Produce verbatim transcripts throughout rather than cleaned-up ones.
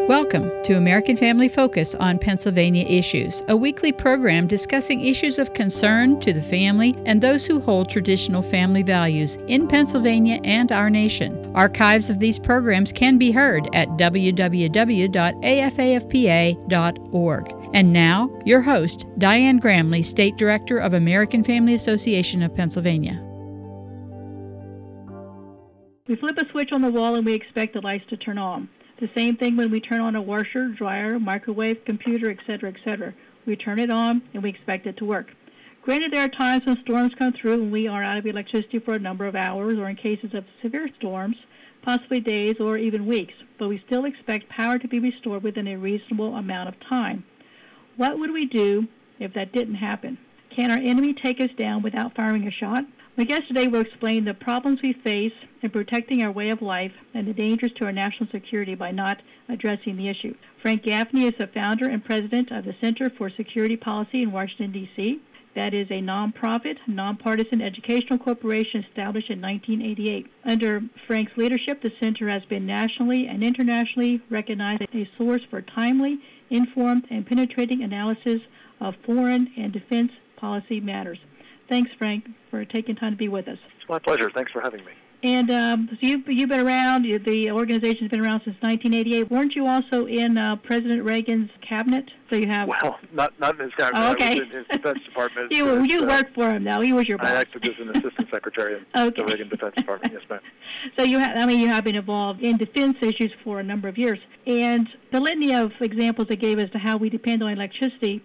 Welcome to American Family Focus on Pennsylvania Issues, a weekly program discussing issues of concern to the family and those who hold traditional family values in Pennsylvania and our nation. Archives of these programs can be heard at w w w dot a f a f p a dot org. And now, your host, Diane Gramley, State Director of American Family Association of Pennsylvania. We flip a switch on the wall and we expect the lights to turn on. The same thing when we turn on a washer, dryer, microwave, computer, et cetera, et cetera. We turn it on and we expect it to work. Granted, there are times when storms come through and we are out of electricity for a number of hours, or in cases of severe storms, possibly days or even weeks, but we still expect power to be restored within a reasonable amount of time. What would we do if that didn't happen? Can our enemy take us down without firing a shot? My guest today will explain the problems we face in protecting our way of life and the dangers to our national security by not addressing the issue. Frank Gaffney is the founder and president of the Center for Security Policy in Washington, D C That is a nonprofit, nonpartisan educational corporation established in nineteen eighty-eight. Under Frank's leadership, the center has been nationally and internationally recognized as a source for timely, informed, and penetrating analysis of foreign and defense policy matters. Thanks, Frank, for taking time to be with us. It's my pleasure. Thanks for having me. And um, so you've, you've been around, you, the organization's been around since nineteen eighty-eight. Weren't you also in uh, President Reagan's cabinet? So you have. Well, not not in his cabinet. Oh, okay. I was in his Defense Department. you you uh, worked for him, though. He was your boss. I acted as an assistant secretary in okay. the Reagan Defense Department. Yes, ma'am. So you have, I mean, you have been involved in defense issues for a number of years. And the litany of examples they gave as to how we depend on electricity,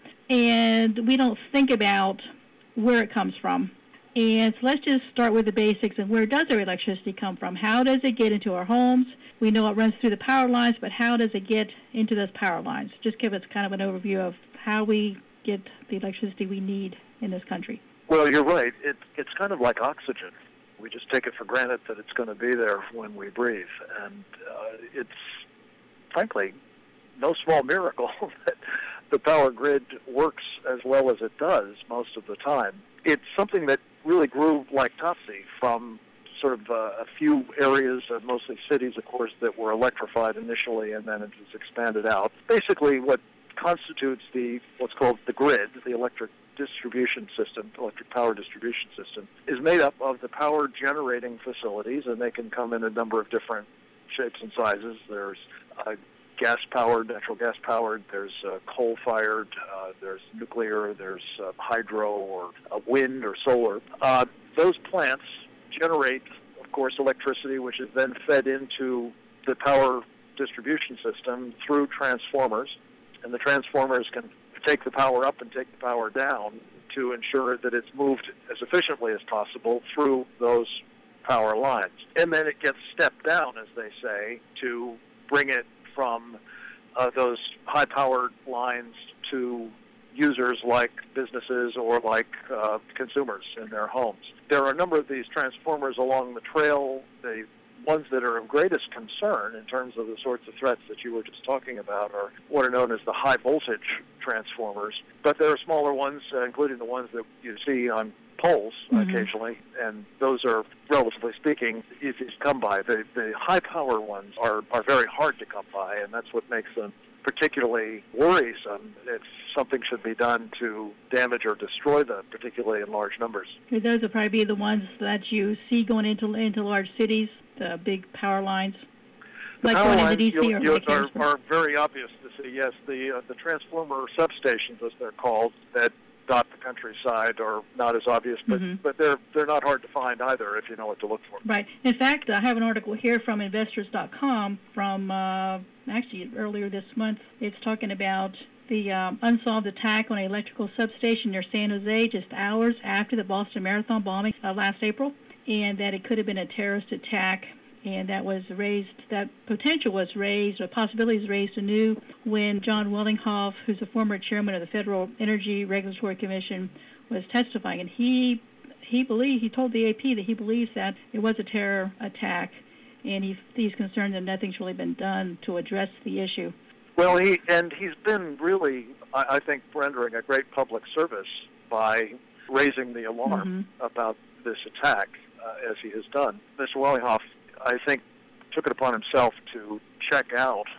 and we don't think about where it comes from. And so let's just start with the basics. And where does our electricity come from? How does it get into our homes? We know it runs through the power lines, but how does it get into those power lines? Just give us kind of an overview of how we get the electricity we need in this country. Well, you're right. It, it's kind of like oxygen. We just take it for granted that it's going to be there when we breathe. And uh, it's, frankly, no small miracle that the power grid works as well as it does most of the time. It's something that really grew like Topsy from sort of uh, a few areas, uh, mostly cities, of course, that were electrified initially, and then it was expanded out. Basically, what constitutes the what's called the grid, the electric distribution system, electric power distribution system, is made up of the power generating facilities, and they can come in a number of different shapes and sizes. There's uh, gas-powered, natural gas-powered, there's uh, coal-fired, uh, there's nuclear, there's uh, hydro or uh, wind or solar. Uh, those plants generate, of course, electricity, which is then fed into the power distribution system through transformers, and the transformers can take the power up and take the power down to ensure that it's moved as efficiently as possible through those power lines. And then it gets stepped down, as they say, to bring it from uh, those high-powered lines to users like businesses or like uh, consumers in their homes. There are a number of these transformers along the trail. The ones that are of greatest concern in terms of the sorts of threats that you were just talking about are what are known as the high-voltage transformers. But there are smaller ones, uh, including the ones that you see on poles mm-hmm. occasionally, and those are, relatively speaking, easy to come by. The, the high-power ones are, are very hard to come by, and that's what makes them particularly worrisome if something should be done to damage or destroy them, particularly in large numbers. Those would probably be the ones that you see going into into large cities, the big power lines, the like power going lines, into D C or you, are, are very obvious to see. Yes, the uh, the transformer substations, as they're called, that dot the countryside are not as obvious, but, mm-hmm. but they're they're not hard to find either if you know what to look for. Right. In fact, I have an article here from investors dot com from uh, actually earlier this month. It's talking about the um, unsolved attack on an electrical substation near San Jose just hours after the Boston Marathon bombing uh, last April, and that it could have been a terrorist attack. And that was raised, that potential was raised, or possibilities raised anew when John Wellinghoff, who's a former chairman of the Federal Energy Regulatory Commission, was testifying. And he he believed, he told the A P that he believes that it was a terror attack, and he, he's concerned that nothing's really been done to address the issue. Well, he and he's been really, I, I think, rendering a great public service by raising the alarm mm-hmm. about this attack, uh, as he has done. Mister Wellinghoff, I think, took it upon himself to check out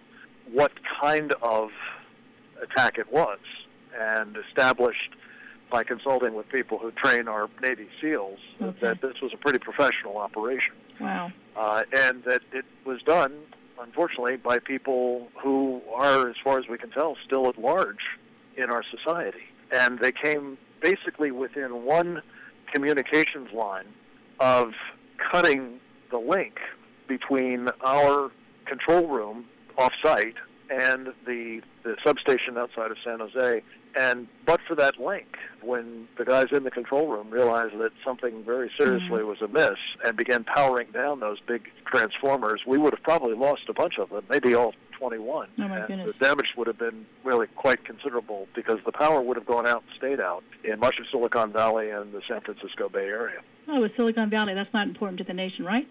what kind of attack it was, and established by consulting with people who train our Navy SEALs okay. that this was a pretty professional operation. Wow. Uh, and that it was done, unfortunately, by people who are, as far as we can tell, still at large in our society. And they came basically within one communications line of cutting the link between our control room off-site and the, the substation outside of San Jose. And but for that link, when the guys in the control room realized that something very seriously mm-hmm. was amiss and began powering down those big transformers, we would have probably lost a bunch of them, maybe all twenty-one. Oh my and goodness. The damage would have been really quite considerable because the power would have gone out and stayed out in much of Silicon Valley and the San Francisco Bay Area. Oh, with Silicon Valley, that's not important to the nation, right?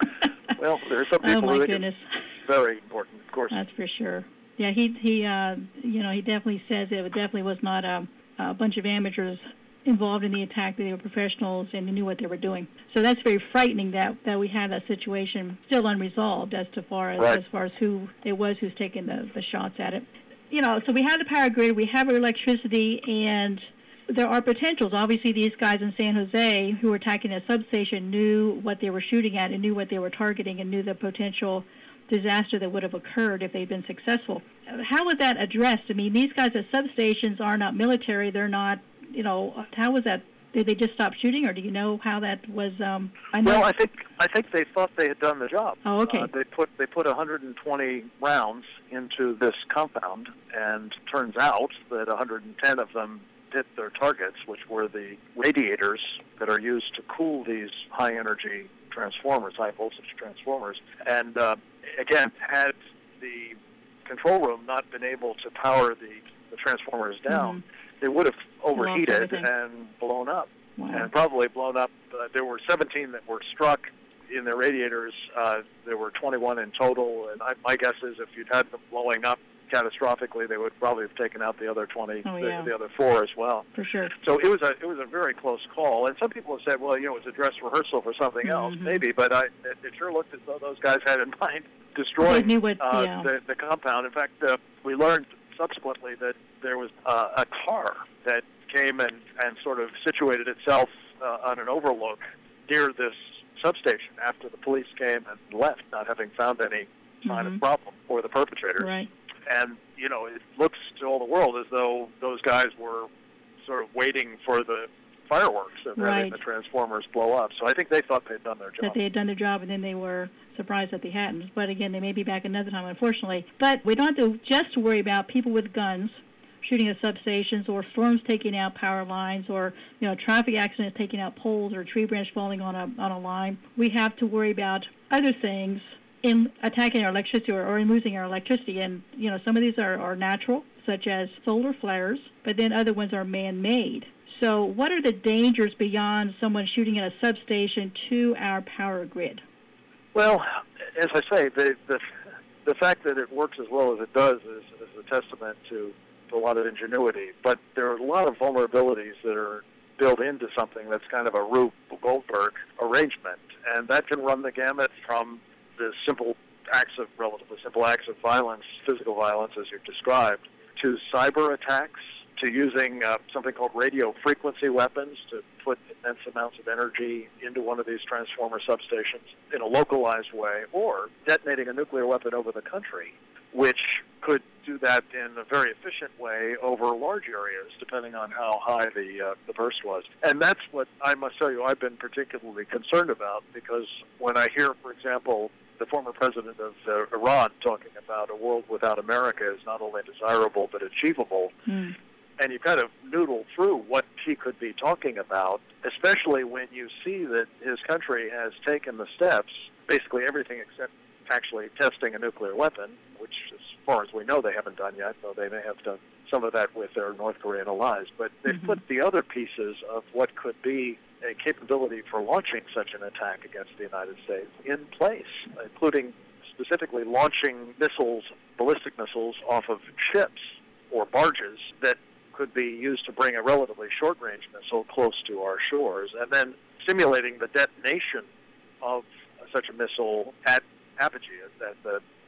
Well, there are some people oh my who think goodness. it's very important, of course. That's for sure. Yeah, he he uh, you know he definitely says it definitely was not a, a bunch of amateurs involved in the attack. They were professionals and they knew what they were doing. So that's very frightening that, that we have that situation still unresolved as to far as right. as far as who it was who's taking the, the shots at it. You know, so we have the power grid, we have our electricity, and there are potentials. Obviously, these guys in San Jose who were attacking a substation knew what they were shooting at and knew what they were targeting and knew the potential disaster that would have occurred if they'd been successful. How was that addressed? I mean, these guys at substations are not military. They're not, you know, how was that? Did they just stop shooting, or do you know how that was? Um, I know well, I think I think they thought they had done the job. Oh, okay. Uh, they put they put one hundred twenty rounds into this compound, and turns out that one hundred ten of them hit their targets, which were the radiators that are used to cool these high-energy transformers, high-voltage transformers. And uh, again, had the control room not been able to power the, the transformers down, mm-hmm. they would have overheated and blown up. Wow. And probably blown up. Uh, there were seventeen that were struck in their radiators. Uh, there were twenty-one in total. And I, my guess is if you'd had them blowing up catastrophically, they would probably have taken out the other twenty, oh, yeah. the, the other four as well. For sure. So it was a it was a very close call. And some people have said, well, you know, it was a dress rehearsal for something mm-hmm. else, maybe. But I, it, it sure looked as though those guys had in mind destroying knew what, uh, yeah. the, the compound. In fact, uh, we learned subsequently that there was uh, a car that came and, and sort of situated itself uh, on an overlook near this substation after the police came and left, not having found any sign mm-hmm. of problem or the perpetrators. Right. And, you know, it looks to all the world as though those guys were sort of waiting for the fireworks and right. having the transformers blow up. So I think they thought they'd done their job. That they had done their job, and then they were surprised that they hadn't. But again, they may be back another time, unfortunately. But we don't have to just worry about people with guns shooting at substations, or storms taking out power lines, or, you know, traffic accidents taking out poles, or a tree branch falling on a on a line. We have to worry about other things in attacking our electricity or, or in losing our electricity. And, you know, some of these are, are natural, such as solar flares, but then other ones are man-made. So what are the dangers beyond someone shooting at a substation to our power grid? Well, as I say, the the, the fact that it works as well as it does is, is a testament to, to a lot of ingenuity. But there are a lot of vulnerabilities that are built into something that's kind of a Rube Goldberg arrangement, and that can run the gamut from the simple acts of, relatively simple acts of violence, physical violence as you've described, to cyber attacks, to using uh, something called radio frequency weapons to put immense amounts of energy into one of these transformer substations in a localized way, or detonating a nuclear weapon over the country, which could do that in a very efficient way over large areas, depending on how high the uh, the burst was. And that's what I must tell you I've been particularly concerned about, because when I hear, for example, the former president of uh, Iran talking about a world without America is not only desirable but achievable, mm. and you kind of noodle through what he could be talking about, especially when you see that his country has taken the steps, basically everything except actually testing a nuclear weapon, which as far as we know they haven't done yet, though they may have done some of that with their North Korean allies. But they've mm-hmm. put the other pieces of what could be a capability for launching such an attack against the United States in place, including specifically launching missiles, ballistic missiles, off of ships or barges that could be used to bring a relatively short-range missile close to our shores, and then simulating the detonation of such a missile at apogee, at the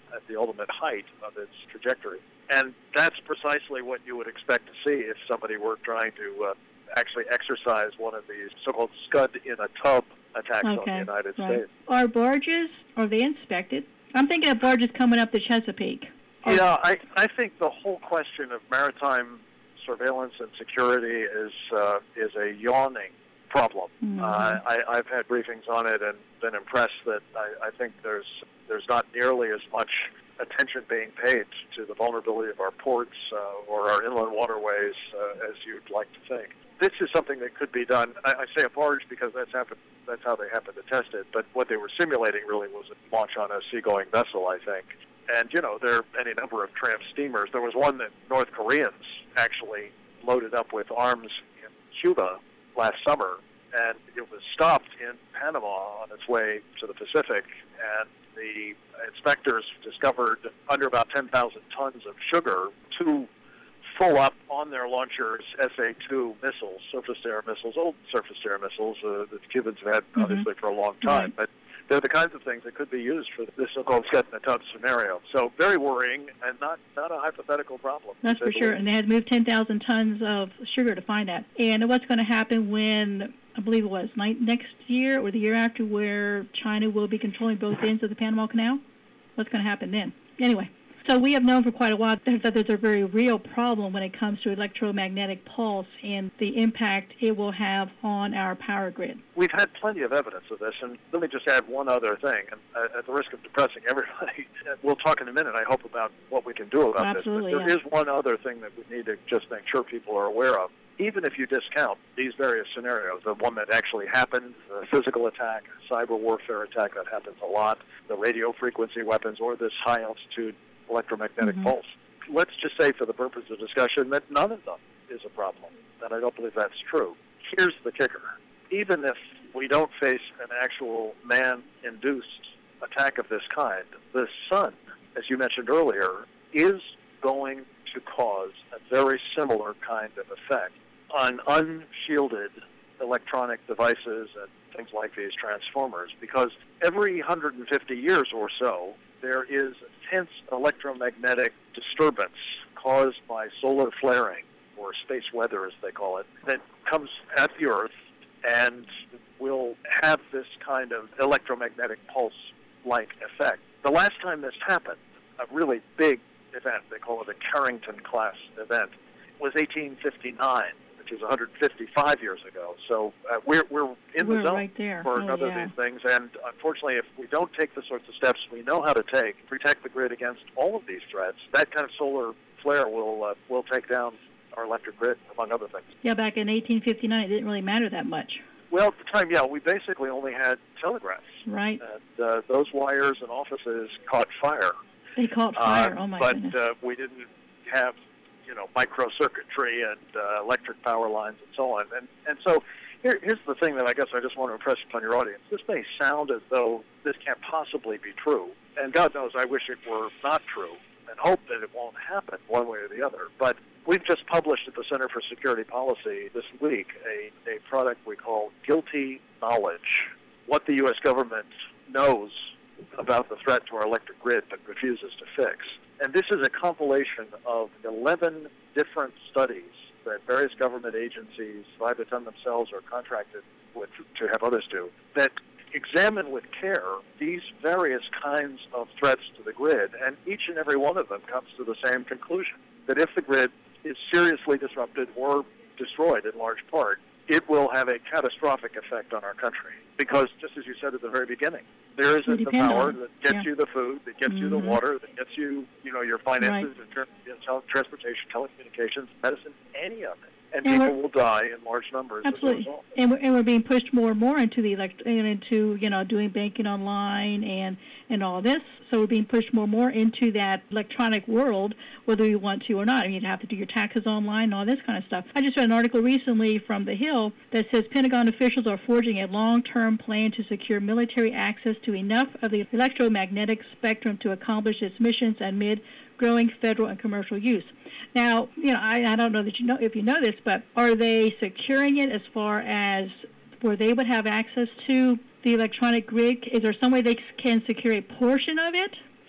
at the ultimate height of its trajectory. And that's precisely what you would expect to see if somebody were trying to uh, actually exercise one of these so-called scud-in-a-tub attacks okay, on the United right. States. Are barges, are they inspected? I'm thinking of barges coming up the Chesapeake. Are yeah, I, I think the whole question of maritime surveillance and security is uh, is a yawning problem. Mm-hmm. Uh, I, I've had briefings on it and been impressed that I, I think there's there's not nearly as much attention being paid to the vulnerability of our ports uh, or our inland waterways uh, as you'd like to think. This is something that could be done. I, I say a barge because that's happened. That's how they happened to test it. But what they were simulating really was a launch on a seagoing vessel, I think. And, you know, there are any number of tramp steamers. There was one that North Koreans actually loaded up with arms in Cuba last summer, and it was stopped in Panama on its way to the Pacific, and the inspectors discovered under about ten thousand tons of sugar, two full up on their launchers S A two missiles, surface-to-air missiles, old surface-to-air missiles uh, that the Cubans have had, mm-hmm. obviously, for a long time. Right. But they're the kinds of things that could be used for this so-called scud-in-a-tub scenario. So very worrying and not, not a hypothetical problem. That's for sure. And they had to move ten thousand tons of sugar to find that. And what's going to happen when, I believe it was next year or the year after, where China will be controlling both ends of the Panama Canal? What's going to happen then? Anyway. So we have known for quite a while that there's a very real problem when it comes to electromagnetic pulse and the impact it will have on our power grid. We've had plenty of evidence of this, and let me just add one other thing. And uh, at the risk of depressing everybody, we'll talk in a minute, I hope, about what we can do about Absolutely, this. But there yeah. is one other thing that we need to just make sure people are aware of. Even if you discount these various scenarios, the one that actually happened, the physical attack, cyber warfare attack that happens a lot, the radio frequency weapons, or this high-altitude electromagnetic mm-hmm. pulse. Let's just say, for the purpose of discussion, that none of them is a problem, and I don't believe that's true. Here's the kicker. Even if we don't face an actual man-induced attack of this kind, the sun, as you mentioned earlier, is going to cause a very similar kind of effect on unshielded electronic devices and things like these transformers, because every one hundred fifty years or so, there is intense electromagnetic disturbance caused by solar flaring, or space weather as they call it, that comes at the Earth and will have this kind of electromagnetic pulse-like effect. The last time this happened, a really big event, they call it a Carrington-class event, was eighteen fifty-nine, which is one hundred fifty-five years ago. So uh, we're we're in we're the zone right there. for oh, another yeah. of these things. And unfortunately, if we don't take the sorts of steps we know how to take, protect the grid against all of these threats, that kind of solar flare will uh, will take down our electric grid, among other things. Yeah, back in eighteen fifty-nine, it didn't really matter that much. Well, at the time, yeah, we basically only had telegraphs. Right. And uh, those wires and offices caught fire. They caught fire. Uh, oh, my but, goodness. But uh, we didn't have, you know, microcircuitry and uh, electric power lines and so on. And and so here, here's the thing that I guess I just want to impress upon your audience. This may sound as though this can't possibly be true. And God knows I wish it were not true and hope that it won't happen one way or the other. But we've just published at the Center for Security Policy this week a, a product we call Guilty Knowledge, what the U S government knows about the threat to our electric grid but refuses to fix. And this is a compilation of eleven different studies that various government agencies, either done themselves or contracted with to have others do, that examine with care these various kinds of threats to the grid, and each and every one of them comes to the same conclusion, that if the grid is seriously disrupted or destroyed in large part, it will have a catastrophic effect on our country. Because, just as you said at the very beginning, there isn't the power on. that gets yeah. you the food, that gets mm-hmm. you the water, that gets you, you know, your finances, right. and tra- transportation, telecommunications, medicine, any of it. And, and people will die in large numbers absolutely. as a result. And we're, and we're being pushed more and more into the elect- into you know doing banking online and and all this. So we're being pushed more and more into that electronic world, whether we want to or not. I mean, you have to do your taxes online and all this kind of stuff. I just read an article recently from The Hill that says Pentagon officials are forging a long-term plan to secure military access to enough of the electromagnetic spectrum to accomplish its missions amid growing federal and commercial use. Now, you know, I, I don't know that you know if you know this, but are they securing it as far as where they would have access to the electronic grid? Is there some way they can secure a portion of it?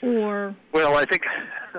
Or well, I think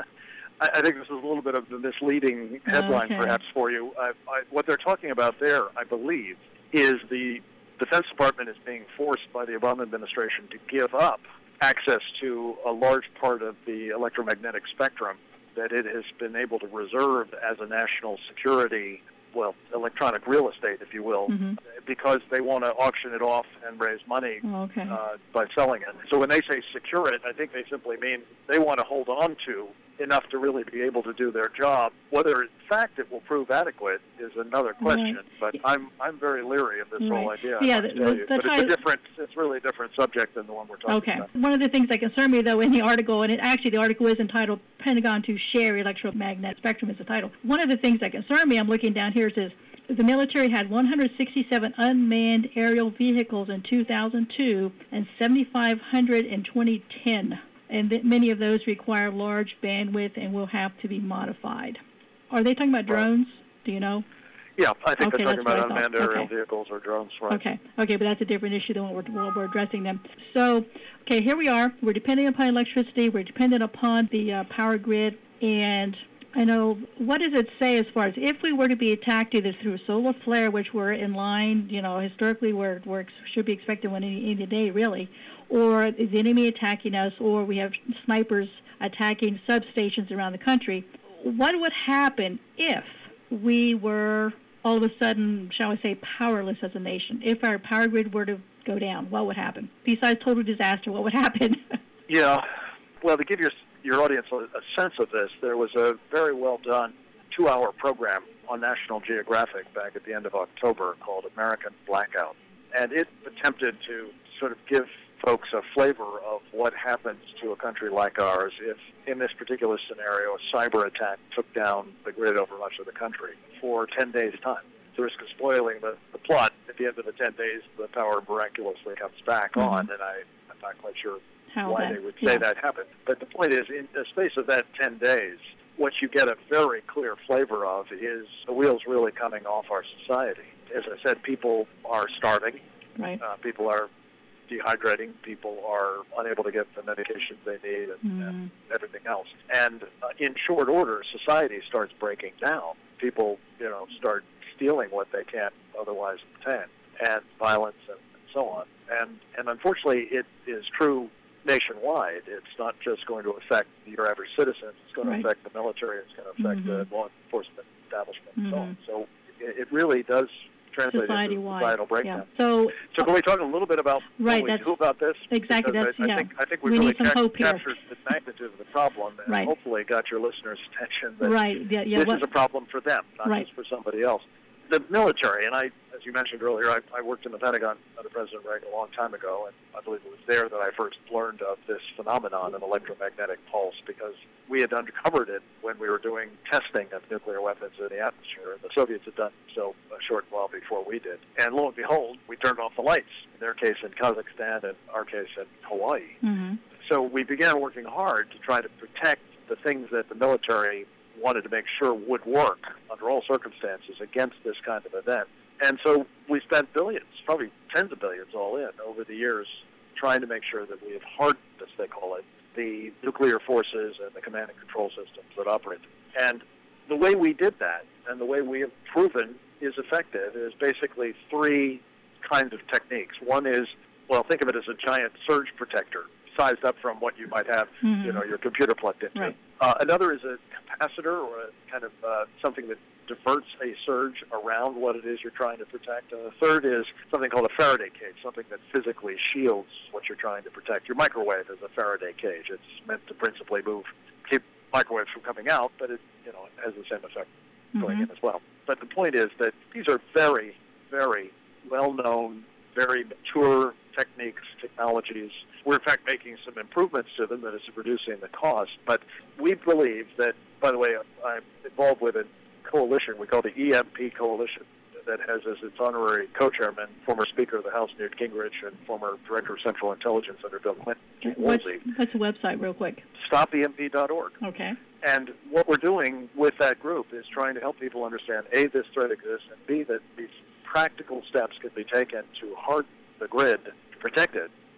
I think this is a little bit of the misleading headline, okay. perhaps, for you. I, I, what they're talking about there, I believe, is the Defense Department is being forced by the Obama administration to give up access to a large part of the electromagnetic spectrum that it has been able to reserve as a national security, well, electronic real estate, if you will, mm-hmm. because they want to auction it off and raise money oh, okay. uh, by selling it. So when they say secure it, I think they simply mean they want to hold on to enough to really be able to do their job. Whether in fact it will prove adequate is another question. Right. But I'm I'm very leery of this right. whole idea. Yeah, the, the, but the it's a different, it's really a different subject than the one we're talking okay. about. Okay. One of the things that concern me, though, in the article, and it, actually the article is entitled "Pentagon to Share Electromagnetic Spectrum" is the title. One of the things that concern me, I'm looking down here, says the military had one hundred sixty-seven unmanned aerial vehicles in two thousand two and seven thousand five hundred in twenty ten. And th- many of those require large bandwidth and will have to be modified. Are they talking about drones? Do you know? Yeah, I think okay, they're talking about unmanned aerial okay. vehicles or drones, right? Okay, okay, but that's a different issue than what we're, we're addressing them. So, okay, here we are. We're depending upon electricity. We're dependent upon the uh, power grid. And I know, what does it say as far as if we were to be attacked either through a solar flare, which we're in line, you know, historically we're, we're should be expecting one any, any day, really, or the enemy attacking us, or we have snipers attacking substations around the country, what would happen if we were all of a sudden, shall we say, powerless as a nation? If our power grid were to go down, what would happen? Besides total disaster, what would happen? Yeah, well, to give your your audience a, a sense of this, there was a very well done two-hour program on National Geographic back at the end of October called American Blackout. And it attempted to sort of give folks a flavor of what happens to a country like ours if, in this particular scenario, a cyber attack took down the grid over much of the country for ten days' time. The risk of spoiling the, the plot, at the end of the ten days, the power miraculously comes back mm-hmm. on, and I, I'm not quite sure How why that, they would say yeah. that happened. But the point is, in the space of that ten days, what you get a very clear flavor of is the wheels really coming off our society. As I said, people are starving. Right. Uh, people are dehydrating. People are unable to get the medications they need and, mm. and everything else. And uh, in short order, society starts breaking down. People, you know, start stealing what they can't otherwise obtain, and violence and, and so on. And and unfortunately, it is true nationwide. It's not just going to affect your average citizen. It's going right. to affect the military. It's going to affect mm-hmm. the law enforcement establishment and mm-hmm. so on. So it, it really does translate into societal breakdown. Yeah. So, so can we talk a little bit about right, what we do about this? Exactly. Because That's, I, I yeah. think I think we, we really need some ca- hope here. captured the magnitude of the problem and right. hopefully got your listeners' attention that right. yeah, yeah, this what, is a problem for them, not right. just for somebody else. The military, and I, as you mentioned earlier, I, I worked in the Pentagon under President Reagan a long time ago, and I believe it was there that I first learned of this phenomenon of electromagnetic pulse because we had uncovered it when we were doing testing of nuclear weapons in the atmosphere. The Soviets had done so a short while before we did. And lo and behold, we turned off the lights, in their case in Kazakhstan, in our case in Hawaii. Mm-hmm. So we began working hard to try to protect the things that the military wanted to make sure would work under all circumstances against this kind of event. And so we spent billions, probably tens of billions all in over the years, trying to make sure that we have hardened, as they call it, the nuclear forces and the command and control systems that operate. And the way we did that, and the way we have proven is effective, is basically three kinds of techniques. One is, well, think of it as a giant surge protector, sized up from what you might have, mm-hmm. you know, your computer plugged into. Right. Uh, another is a capacitor, or a kind of uh, something that diverts a surge around what it is you're trying to protect. And the third is something called a Faraday cage, something that physically shields what you're trying to protect. Your microwave is a Faraday cage. It's meant to principally move, keep microwaves from coming out, but it, you know, it has the same effect going mm-hmm. in as well. But the point is that these are very, very well-known, very mature techniques, technologies. We're, in fact, making some improvements to them that is reducing the cost. But we believe that, by the way, I'm involved with a coalition we call the E M P Coalition that has as its honorary co-chairman former Speaker of the House Newt Gingrich and former Director of Central Intelligence under Bill Clinton. What's, what's the website, real quick? stop E M P dot org. Okay. And what we're doing with that group is trying to help people understand, A, this threat exists, and B, that these practical steps can be taken to harden the grid to protect it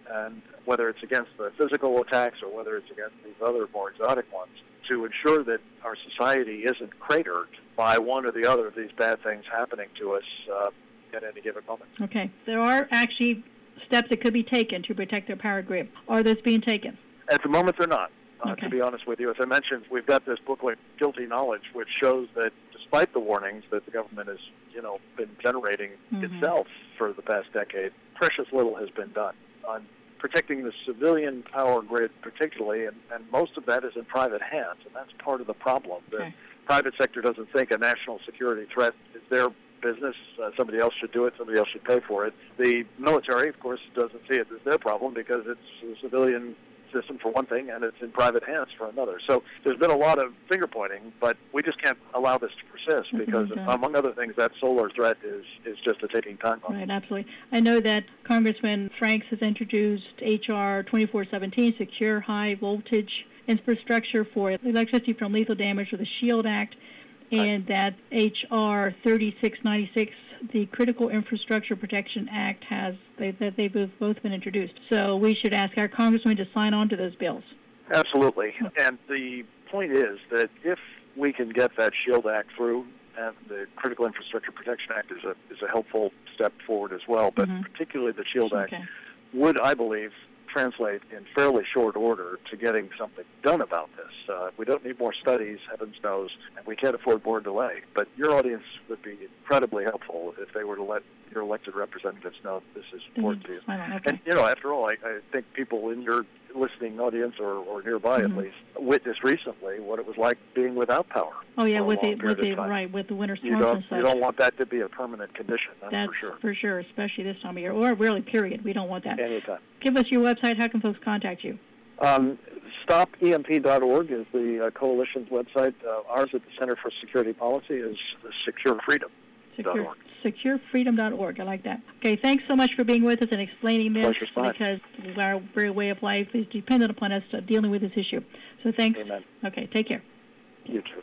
and whether it's against the physical attacks or whether it's against these other more exotic ones, to ensure that our society isn't cratered by one or the other of these bad things happening to us uh, at any given moment. Okay. There are actually steps that could be taken to protect their power grid. Are those being taken? At the moment, they're not. Uh, okay. To be honest with you, as I mentioned, we've got this booklet, Guilty Knowledge, which shows that despite the warnings that the government has, you know, been generating mm-hmm. itself for the past decade, precious little has been done on protecting the civilian power grid particularly, and, and most of that is in private hands, and that's part of the problem. The okay. private sector doesn't think a national security threat is their business. Uh, somebody else should do it. Somebody else should pay for it. The military, of course, doesn't see it as their problem because it's a civilian system for one thing, and it's in private hands for another. So there's been a lot of finger pointing, but we just can't allow this to persist because, mm-hmm. among other things, that solar threat is, is just a ticking time bomb. Right, absolutely. I know that Congressman Franks has introduced H R twenty-four seventeen, Secure High Voltage Infrastructure for Electricity from Lethal Damage, or the SHIELD Act, and that H R thirty-six ninety-six, the Critical Infrastructure Protection Act, has they, that they've both been introduced. So we should ask our congressman to sign on to those bills. Absolutely. And the point is that if we can get that SHIELD Act through, and the Critical Infrastructure Protection Act is a is a helpful step forward as well, but mm-hmm. particularly the SHIELD Act okay. would, I believe, translate in fairly short order to getting something done about this. Uh, we don't need more studies, heavens knows, and we can't afford more delay. But your audience would be incredibly helpful if they were to let your elected representatives know that this is important mm-hmm. to you. Okay. And, you know, after all, I, I think people in your listening audience or, or nearby mm-hmm. at least witnessed recently what it was like being without power. Oh yeah, with the with the right with the winter storms you don't, and such. You don't want that to be a permanent condition. That's, that's for sure. For sure, especially this time of year, or really, period. We don't want that. Anytime. Give us your website. How can folks contact you? Um, stop E M P dot org is the uh, coalition's website. Uh, ours at the Center for Security Policy is Secure Freedom. Secure, secure freedom dot org. I like that. Okay, thanks so much for being with us and explaining this, because our very way of life is dependent upon us uh, dealing with this issue. So thanks. Amen. Okay, take care. You too.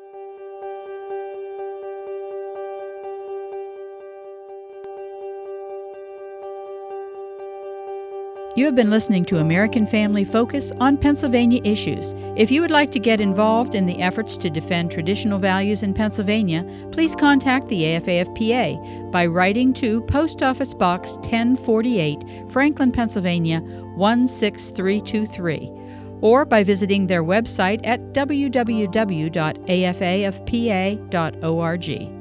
You have been listening to American Family Focus on Pennsylvania issues. If you would like to get involved in the efforts to defend traditional values in Pennsylvania, please contact the A F A F P A by writing to Post Office Box ten forty-eight, Franklin, Pennsylvania one six three two three, or by visiting their website at w w w dot a f a f p a dot org.